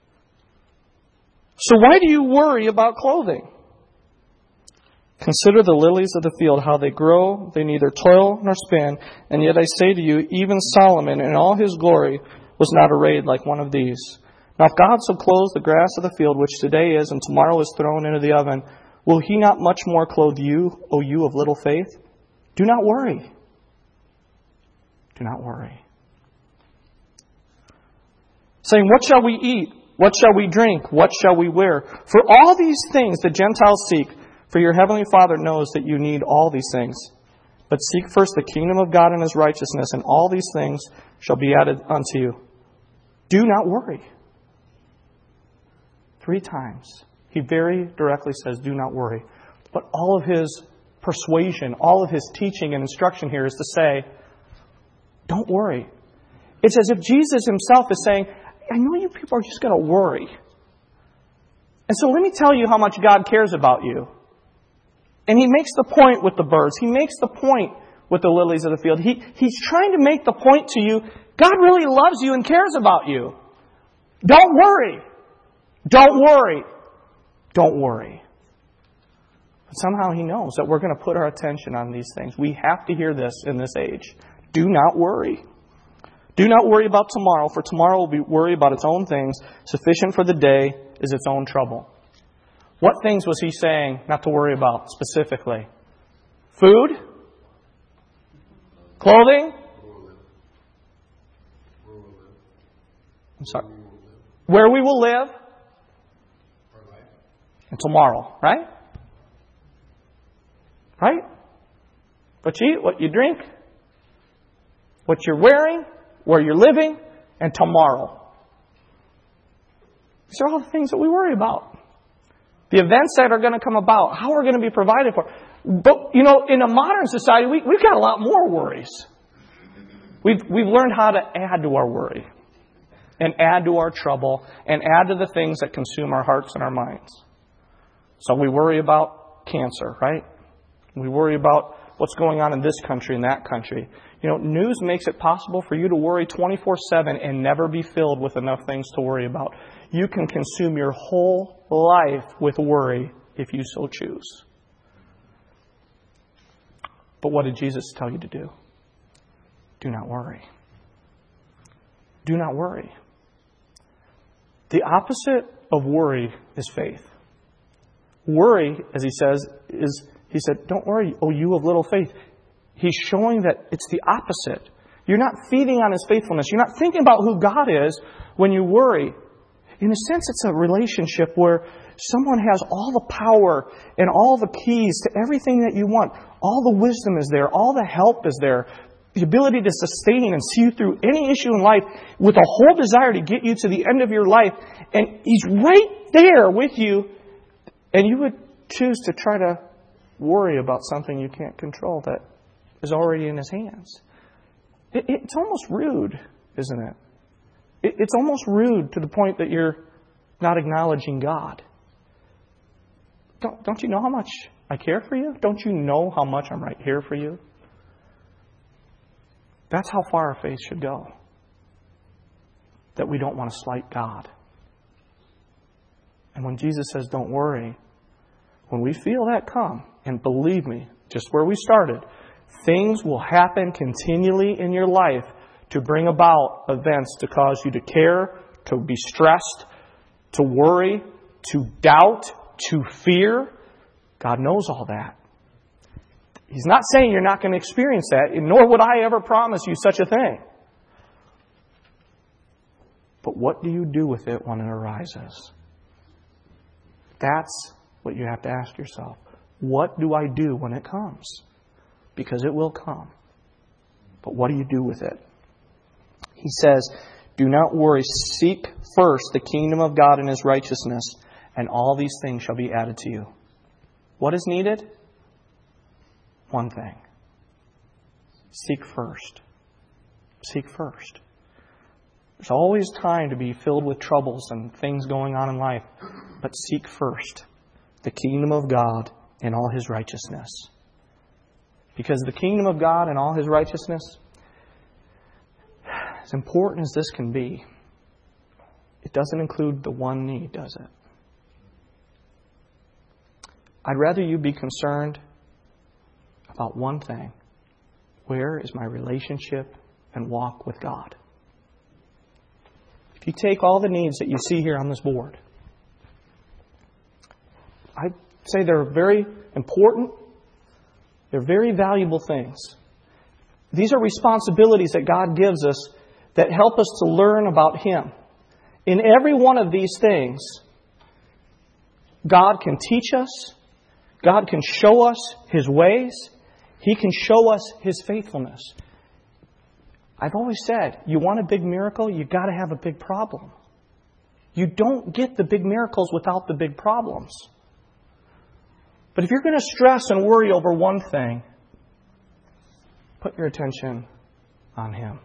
S1: So why do you worry about clothing? Consider the lilies of the field, how they grow. They neither toil nor spin. And yet I say to you, even Solomon in all his glory was not arrayed like one of these. Now if God so clothes the grass of the field, which today is and tomorrow is thrown into the oven, will He not much more clothe you, O you of little faith? Do not worry. Do not worry. Saying, what shall we eat? What shall we drink? What shall we wear? For all these things the Gentiles seek, for your heavenly Father knows that you need all these things. But seek first the kingdom of God and His righteousness, and all these things shall be added unto you. Do not worry. 3 times. He very directly says, do not worry. But all of His persuasion, all of His teaching and instruction here is to say, don't worry. It's as if Jesus Himself is saying, I know you people are just going to worry. And so let me tell you how much God cares about you. And He makes the point with the birds. He makes the point with the lilies of the field. He's trying to make the point to you, God really loves you and cares about you. Don't worry. Don't worry. Don't worry. But somehow He knows that we're going to put our attention on these things. We have to hear this in this age. Do not worry. Do not worry about tomorrow, for tomorrow will be worry about its own things. Sufficient for the day is its own trouble. What things was He saying not to worry about specifically? Food? Clothing? I'm sorry. Where we will live? And tomorrow, right? Right? What you eat, what you drink, what you're wearing, where you're living, and tomorrow. These are all the things that we worry about. The events that are going to come about, how we're going to be provided for. But, you know, in a modern society, we've got a lot more worries. We've learned how to add to our worry, and add to our trouble, and add to the things that consume our hearts and our minds. So we worry about cancer, right? We worry about what's going on in this country and that country. You know, news makes it possible for you to worry 24/7 and never be filled with enough things to worry about. You can consume your whole life with worry if you so choose. But what did Jesus tell you to do? Do not worry. Do not worry. The opposite of worry is faith. Worry, as he says, he said, don't worry, O you of little faith. He's showing that it's the opposite. You're not feeding on His faithfulness. You're not thinking about who God is when you worry. In a sense, it's a relationship where someone has all the power and all the keys to everything that you want. All the wisdom is there. All the help is there. The ability to sustain and see you through any issue in life with a whole desire to get you to the end of your life. And He's right there with you. And you would choose to try to worry about something you can't control that is already in His hands. It's almost rude, isn't it? It's almost rude to the point that you're not acknowledging God. Don't you know how much I care for you? Don't you know how much I'm right here for you? That's how far our faith should go. That we don't want to slight God. And when Jesus says, don't worry, when we feel that come, and believe me, just where we started, things will happen continually in your life to bring about events to cause you to care, to be stressed, to worry, to doubt, to fear. God knows all that. He's not saying you're not going to experience that, nor would I ever promise you such a thing. But what do you do with it when it arises? That's what you have to ask yourself. What do I do when it comes? Because it will come. But what do you do with it? He says, do not worry. Seek first the kingdom of God and His righteousness, and all these things shall be added to you. What is needed? One thing. Seek first. Seek first. There's always time to be filled with troubles and things going on in life. But seek first the kingdom of God and all His righteousness. Because the kingdom of God and all His righteousness, as important as this can be, it doesn't include the one need, does it? I'd rather you be concerned about one thing. Where is my relationship and walk with God? If you take all the needs that you see here on this board, I'd say they're very important. They're very valuable things. These are responsibilities that God gives us that help us to learn about Him. In every one of these things, God can teach us. God can show us His ways. He can show us His faithfulness. I've always said, you want a big miracle, you've got to have a big problem. You don't get the big miracles without the big problems. But if you're going to stress and worry over one thing, put your attention on Him.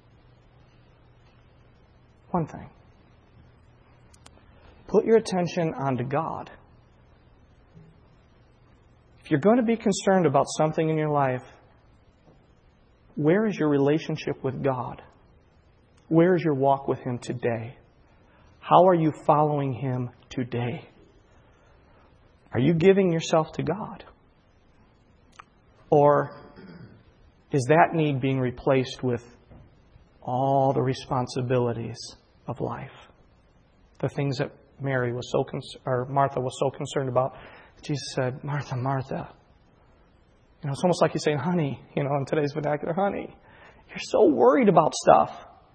S1: One thing. Put your attention onto God. If you're going to be concerned about something in your life, where is your relationship with God? Where is your walk with Him today? How are you following Him today? Are you giving yourself to God? Or is that need being replaced with all the responsibilities of life? The things that Martha was so concerned about. Jesus said, Martha, Martha. It's almost like He's saying, honey, in today's vernacular, honey, you're so worried about stuff.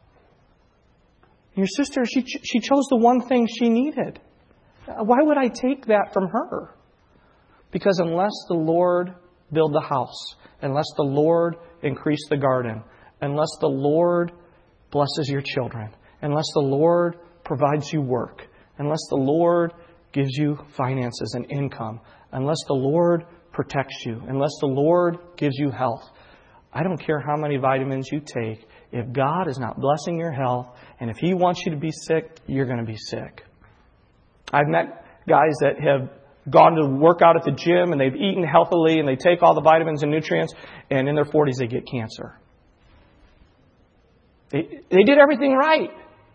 S1: Your sister, she chose the one thing she needed. Why would I take that from her? Because unless the Lord build the house, unless the Lord increase the garden, unless the Lord blesses your children, unless the Lord provides you work, unless the Lord gives you finances and income, unless the Lord protects you, unless the Lord gives you health, I don't care how many vitamins you take, if God is not blessing your health, and if He wants you to be sick, you're going to be sick. I've met guys that have gone to work out at the gym and they've eaten healthily and they take all the vitamins and nutrients, and in their 40s they get cancer. They did everything right.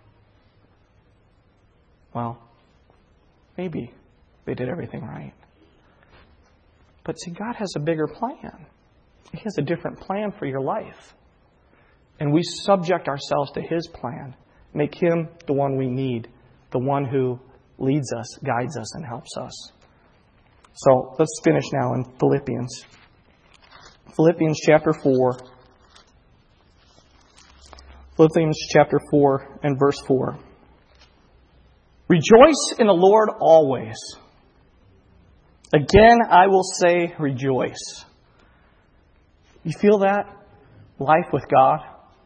S1: Well, maybe they did everything right. But see, God has a bigger plan. He has a different plan for your life. And we subject ourselves to His plan. Make Him the one we need, the one who leads us, guides us, and helps us. So let's finish now in Philippians. Philippians chapter 4. Philippians chapter 4 and verse 4. Rejoice in the Lord always. Again, I will say rejoice. You feel that? Life with God.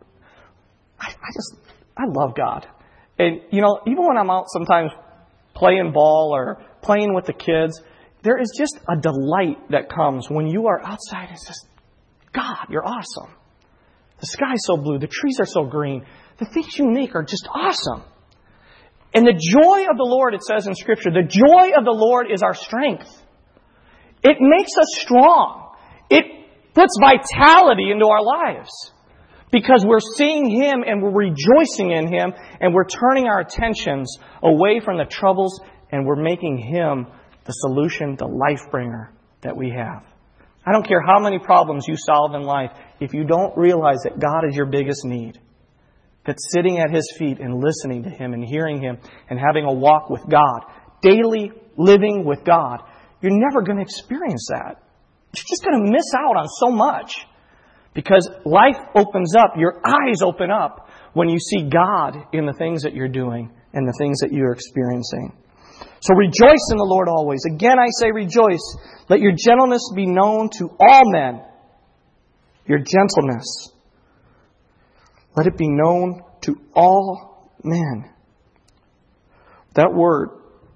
S1: I love God. And, even when I'm out sometimes playing ball or playing with the kids, there is just a delight that comes when you are outside. It's just, God, you're awesome. The sky's so blue. The trees are so green. The things you make are just awesome. And the joy of the Lord, it says in Scripture, the joy of the Lord is our strength. It makes us strong. It puts vitality into our lives. Because we're seeing Him and we're rejoicing in Him and we're turning our attentions away from the troubles and we're making Him the solution, the life bringer that we have. I don't care how many problems you solve in life, if you don't realize that God is your biggest need, that sitting at His feet and listening to Him and hearing Him and having a walk with God, daily living with God, you're never going to experience that. You're just going to miss out on so much. Because life opens up, your eyes open up when you see God in the things that you're doing and the things that you're experiencing. So rejoice in the Lord always. Again, I say rejoice. Let your gentleness be known to all men. Your gentleness. Let it be known to all men. That word,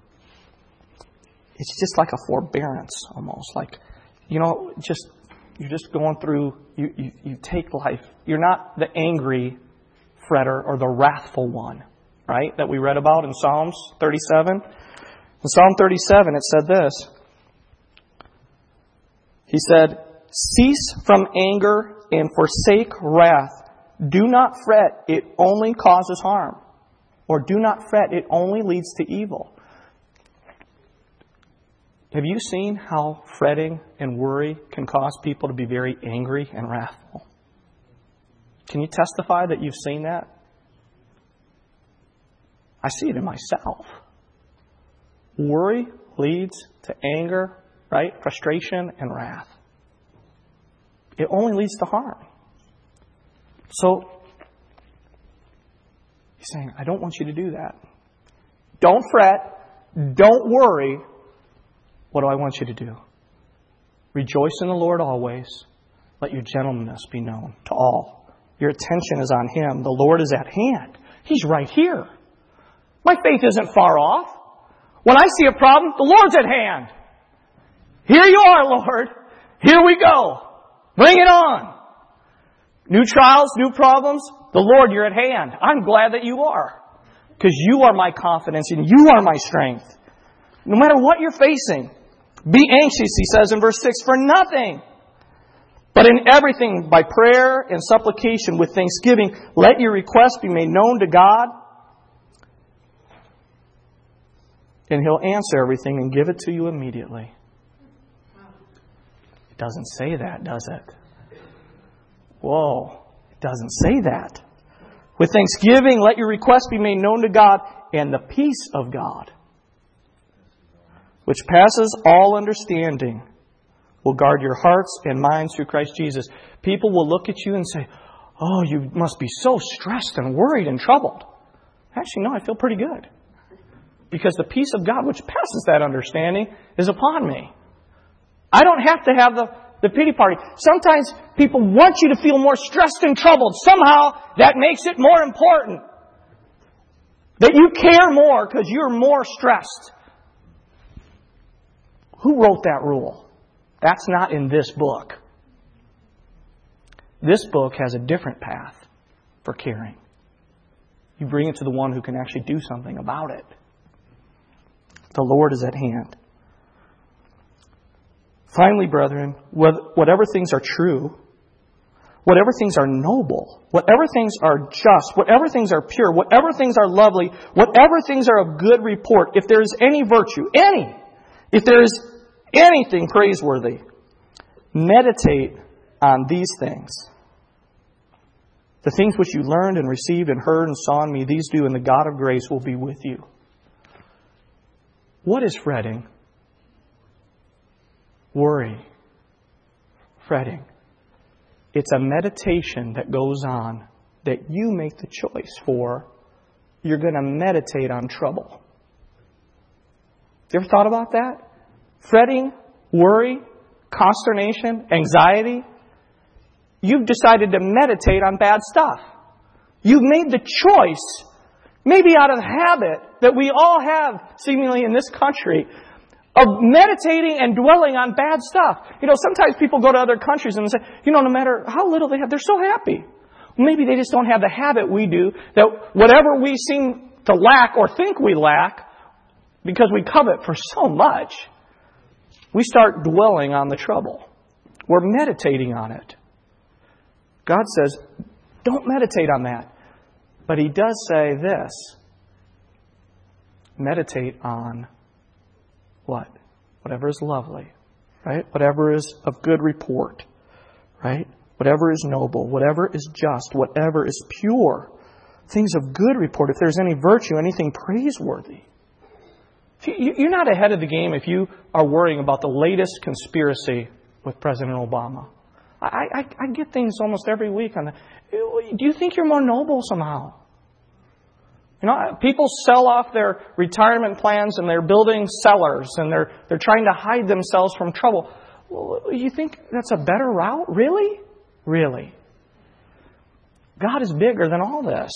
S1: it's just like a forbearance almost. Like, you're just going through, you take life. You're not the angry fretter or the wrathful one, right? That we read about in Psalms 37. In Psalm 37, it said this. He said, cease from anger and forsake wrath. Do not fret, it only causes harm. Or do not fret, it only leads to evil. Have you seen how fretting and worry can cause people to be very angry and wrathful? Can you testify that you've seen that? I see it in myself. Worry leads to anger, right? Frustration and wrath. It only leads to harm. So, He's saying, I don't want you to do that. Don't fret. Don't worry. What do I want you to do? Rejoice in the Lord always. Let your gentleness be known to all. Your attention is on Him. The Lord is at hand. He's right here. My faith isn't far off. When I see a problem, the Lord's at hand. Here you are, Lord. Here we go. Bring it on. New trials, new problems. The Lord, you're at hand. I'm glad that you are. Because you are my confidence and you are my strength. No matter what you're facing. Be anxious, He says in verse 6, for nothing. But in everything, by prayer and supplication with thanksgiving, let your requests be made known to God. And He'll answer everything and give it to you immediately. It doesn't say that, does it? Whoa, it doesn't say that. With thanksgiving, let your requests be made known to God, and the peace of God, which passes all understanding, will guard your hearts and minds through Christ Jesus. People will look at you and say, oh, you must be so stressed and worried and troubled. Actually, no, I feel pretty good. Because the peace of God, which passes that understanding, is upon me. I don't have to have the pity party. Sometimes people want you to feel more stressed and troubled. Somehow that makes it more important. That you care more because you're more stressed. Who wrote that rule? That's not in this book. This book has a different path for caring. You bring it to the one who can actually do something about it. The Lord is at hand. Finally, brethren, whatever things are true, whatever things are noble, whatever things are just, whatever things are pure, whatever things are lovely, whatever things are of good report, if there is any virtue, if there is anything praiseworthy, meditate on these things. The things which you learned and received and heard and saw in me, these do, and the God of grace will be with you. What is fretting? Worry. Fretting. It's a meditation that goes on that you make the choice for. You're going to meditate on trouble. You ever thought about that? Fretting, worry, consternation, anxiety. You've decided to meditate on bad stuff. You've made the choice, maybe out of habit, that we all have seemingly in this country, of meditating and dwelling on bad stuff. Sometimes people go to other countries and say, no matter how little they have, they're so happy. Maybe they just don't have the habit we do, that whatever we seem to lack or think we lack, because we covet for so much, we start dwelling on the trouble. We're meditating on it. God says, don't meditate on that. But He does say this. Meditate on what? Whatever is lovely, right? Whatever is of good report, right? Whatever is noble, whatever is just, whatever is pure. Things of good report. If there's any virtue, anything praiseworthy. You're not ahead of the game if you are worrying about the latest conspiracy with President Obama. I get things almost every week on that. Do you think you're more noble somehow? People sell off their retirement plans and they're building cellars and they're trying to hide themselves from trouble. Well, you think that's a better route? Really? Really? God is bigger than all this.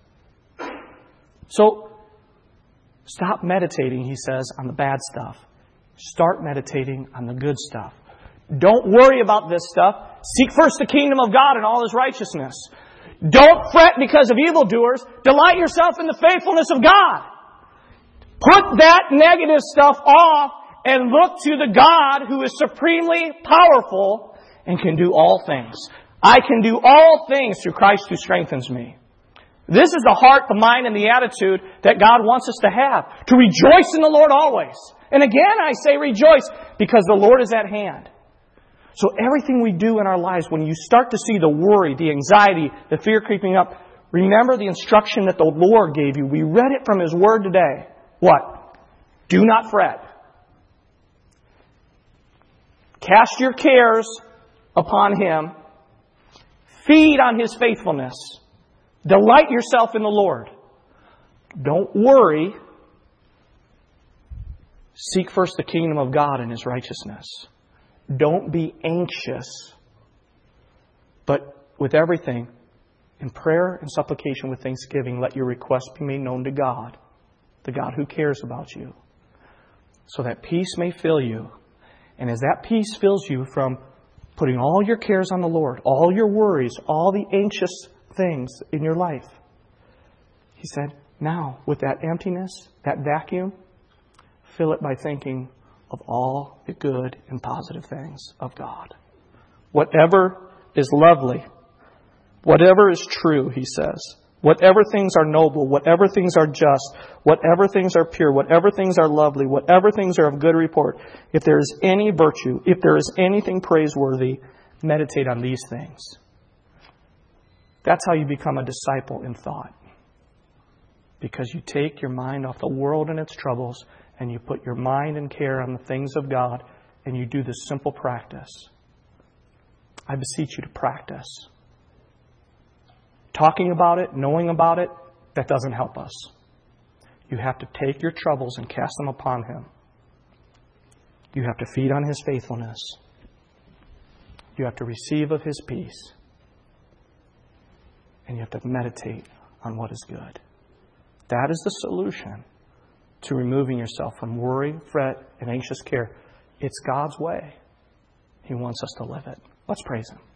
S1: So, stop meditating, He says, on the bad stuff. Start meditating on the good stuff. Don't worry about this stuff. Seek first the kingdom of God and all His righteousness. Don't fret because of evildoers. Delight yourself in the faithfulness of God. Put that negative stuff off and look to the God who is supremely powerful and can do all things. I can do all things through Christ who strengthens me. This is the heart, the mind, and the attitude that God wants us to have. To rejoice in the Lord always. And again, I say rejoice because the Lord is at hand. So everything we do in our lives, when you start to see the worry, the anxiety, the fear creeping up, remember the instruction that the Lord gave you. We read it from His Word today. What? Do not fret. Cast your cares upon Him. Feed on His faithfulness. Delight yourself in the Lord. Don't worry. Seek first the kingdom of God and His righteousness. Don't be anxious, but with everything, in prayer and supplication with thanksgiving, let your requests be made known to God, the God who cares about you, so that peace may fill you. And as that peace fills you from putting all your cares on the Lord, all your worries, all the anxious things in your life, He said, now, with that emptiness, that vacuum, fill it by thinking of all the good and positive things of God. Whatever is lovely, whatever is true, He says, whatever things are noble, whatever things are just, whatever things are pure, whatever things are lovely, whatever things are of good report, if there is any virtue, if there is anything praiseworthy, meditate on these things. That's how you become a disciple in thought. Because you take your mind off the world and its troubles and you put your mind and care on the things of God and you do this simple practice. I beseech you to practice. Talking about it, knowing about it, that doesn't help us. You have to take your troubles and cast them upon Him. You have to feed on His faithfulness. You have to receive of His peace. And you have to meditate on what is good. That is the solution to removing yourself from worry, fret, and anxious care. It's God's way. He wants us to live it. Let's praise Him.